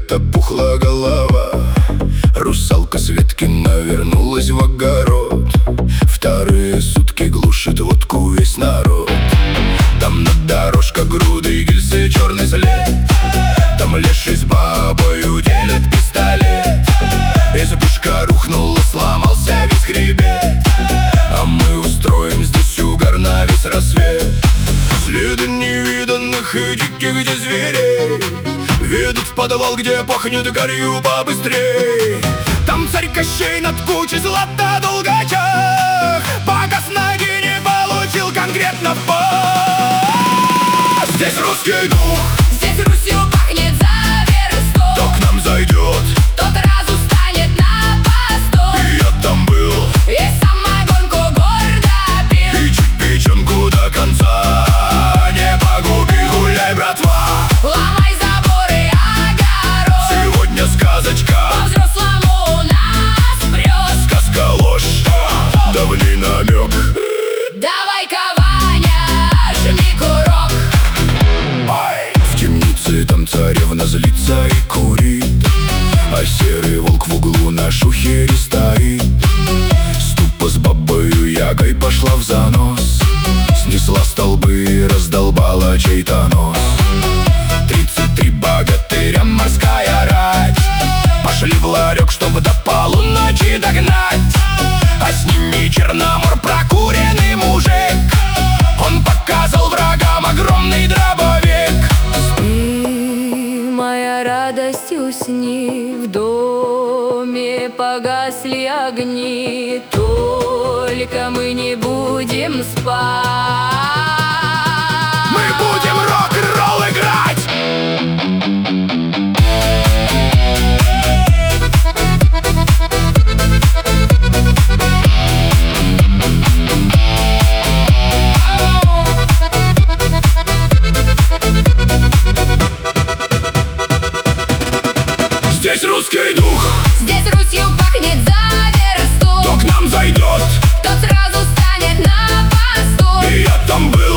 где-то пухла голова. Русалка Светкина вернулась в огород. Вторые сутки глушит водку весь народ. Там на дорожках груды гильзы, черный след. Там леший с бабою делят пистолет. Избушка рухнула, сломался весь хребет. А мы устроим здесь угар на весь рассвет. Следы невиданных и диких где зверей ведут в подвал, где пахнет гарью побыстрей. Там царь Кощей над кучей злата долгачах, пока с ноги не получил конкретно в пах. Здесь русский дух, здесь Русью пахнет за версту. кто к нам зайдет, тот разу станет на посту. и я там был, И самогонку гордо пил. и чуть печенку до конца не погуби. Гуляй, братва, Ломай заборы, огород. сегодня сказочка, По-взрослому у нас прет. сказка ложь, давний намек. Давай-ка, Ваня, жми курок. В темнице там царевна злится и курит, а серый волк в углу на шухере стоит. Ступа с бабою Ягой пошла в занос, снесла столбы и раздолбала чей-то нос. 33 богатыря, морская рать, пошли в ларек, чтобы до полуночи догнать. А с ними Черномор, прокуренный мужик. Он показал врагам огромный дробовик. Спи, моя радость, усни. В доме погасли огни, только мы не будем спать. Мы будем рок-н-ролл играть. Здесь русский дух, Здесь Русью пахнет за версту. кто к нам зайдет, Тот сразу станет на посту. и я там был,